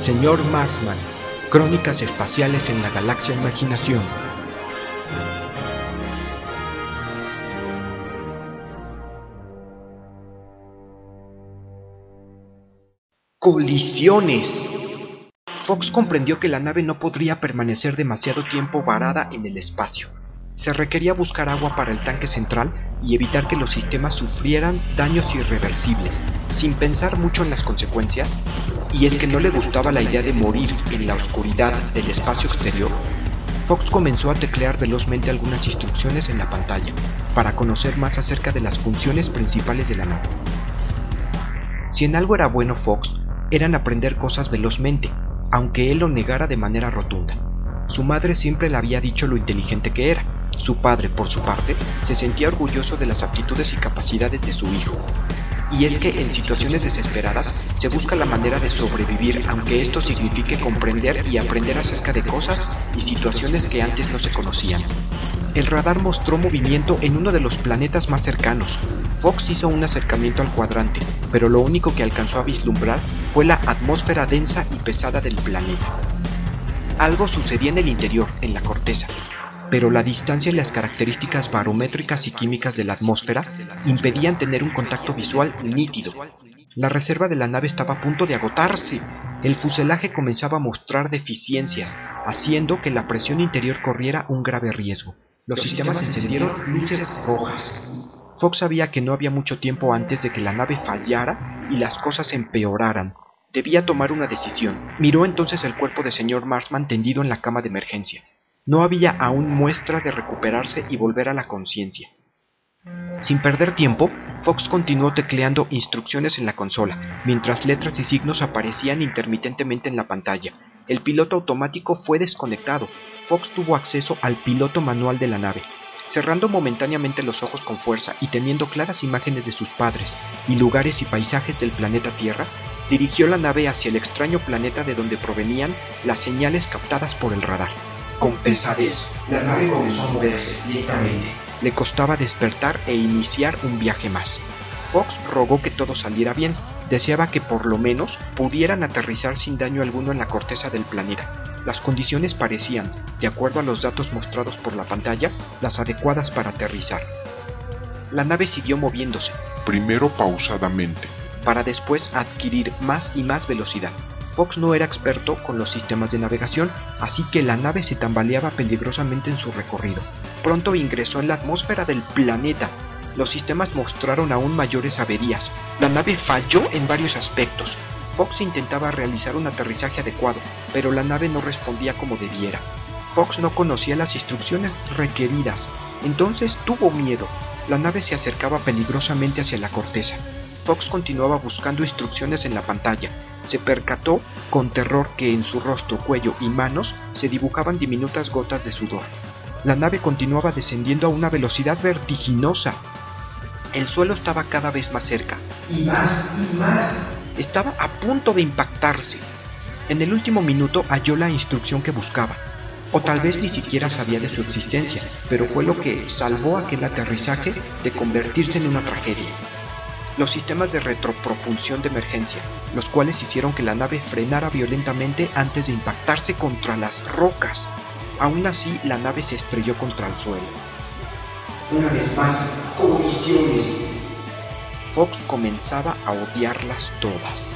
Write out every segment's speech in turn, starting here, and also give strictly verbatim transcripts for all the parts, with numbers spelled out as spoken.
Señor Marsman, Crónicas espaciales en la Galaxia Imaginación. ¡Colisiones! Fox comprendió que la nave no podría permanecer demasiado tiempo varada en el espacio. Se requería buscar agua para el tanque central y evitar que los sistemas sufrieran daños irreversibles, sin pensar mucho en las consecuencias, y es que no le gustaba la idea de morir en la oscuridad del espacio exterior. Fox comenzó a teclear velozmente algunas instrucciones en la pantalla, para conocer más acerca de las funciones principales de la nave. Si en algo era bueno Fox, era en aprender cosas velozmente, aunque él lo negara de manera rotunda. Su madre siempre le había dicho lo inteligente que era. Su padre, por su parte, se sentía orgulloso de las aptitudes y capacidades de su hijo. Y es que en situaciones desesperadas se busca la manera de sobrevivir, aunque esto signifique comprender y aprender acerca de cosas y situaciones que antes no se conocían. El radar mostró movimiento en uno de los planetas más cercanos. Fox hizo un acercamiento al cuadrante, pero lo único que alcanzó a vislumbrar fue la atmósfera densa y pesada del planeta. Algo sucedía en el interior, en la corteza, pero la distancia y las características barométricas y químicas de la atmósfera impedían tener un contacto visual nítido. La reserva de la nave estaba a punto de agotarse. El fuselaje comenzaba a mostrar deficiencias, haciendo que la presión interior corriera un grave riesgo. Los, Los sistemas, sistemas encendieron luces rojas. Fox sabía que no había mucho tiempo antes de que la nave fallara y las cosas empeoraran. Debía tomar una decisión. Miró entonces el cuerpo de señor Marsman tendido en la cama de emergencia. No había aún muestra de recuperarse y volver a la conciencia. Sin perder tiempo, Fox continuó tecleando instrucciones en la consola, mientras letras y signos aparecían intermitentemente en la pantalla. El piloto automático fue desconectado. Fox tuvo acceso al piloto manual de la nave. Cerrando momentáneamente los ojos con fuerza y teniendo claras imágenes de sus padres y lugares y paisajes del planeta Tierra, dirigió la nave hacia el extraño planeta de donde provenían las señales captadas por el radar. Con pesadez, la nave comenzó a moverse lentamente. Le costaba despertar e iniciar un viaje más. Fox rogó que todo saliera bien. Deseaba que por lo menos pudieran aterrizar sin daño alguno en la corteza del planeta. Las condiciones parecían, de acuerdo a los datos mostrados por la pantalla, las adecuadas para aterrizar. La nave siguió moviéndose. Primero pausadamente, para después adquirir más y más velocidad. Fox no era experto con los sistemas de navegación, así que la nave se tambaleaba peligrosamente en su recorrido. Pronto ingresó en la atmósfera del planeta. Los sistemas mostraron aún mayores averías. La nave falló en varios aspectos. Fox intentaba realizar un aterrizaje adecuado, pero la nave no respondía como debiera. Fox no conocía las instrucciones requeridas, entonces tuvo miedo. La nave se acercaba peligrosamente hacia la corteza. Fox continuaba buscando instrucciones en la pantalla. Se percató con terror que en su rostro, cuello y manos se dibujaban diminutas gotas de sudor. La nave continuaba descendiendo a una velocidad vertiginosa. El suelo estaba cada vez más cerca. Y más, y más. Estaba a punto de impactarse. En el último minuto halló la instrucción que buscaba. O tal vez ni siquiera sabía de su existencia, pero fue lo que salvó aquel aterrizaje de convertirse en una tragedia. Los sistemas de retropropulsión de emergencia, los cuales hicieron que la nave frenara violentamente antes de impactarse contra las rocas. Aún así, la nave se estrelló contra el suelo. Una vez más, colisiones. Fox comenzaba a odiarlas todas.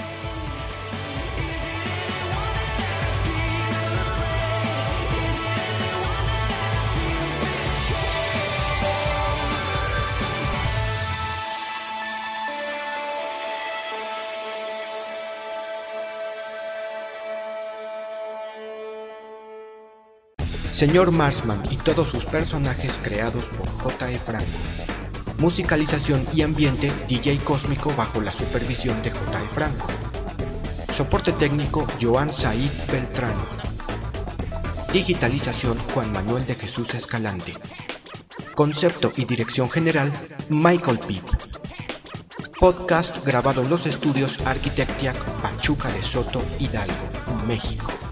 Señor Marsman y todos sus personajes creados por J E Franco. Musicalización y ambiente D J Cósmico bajo la supervisión de J E Franco. Soporte técnico Joan Said Beltrán. Digitalización Juan Manuel de Jesús Escalante. Concepto y dirección general Michael Pip. Podcast grabado en los estudios Arquitectiac, Pachuca de Soto, Hidalgo, México.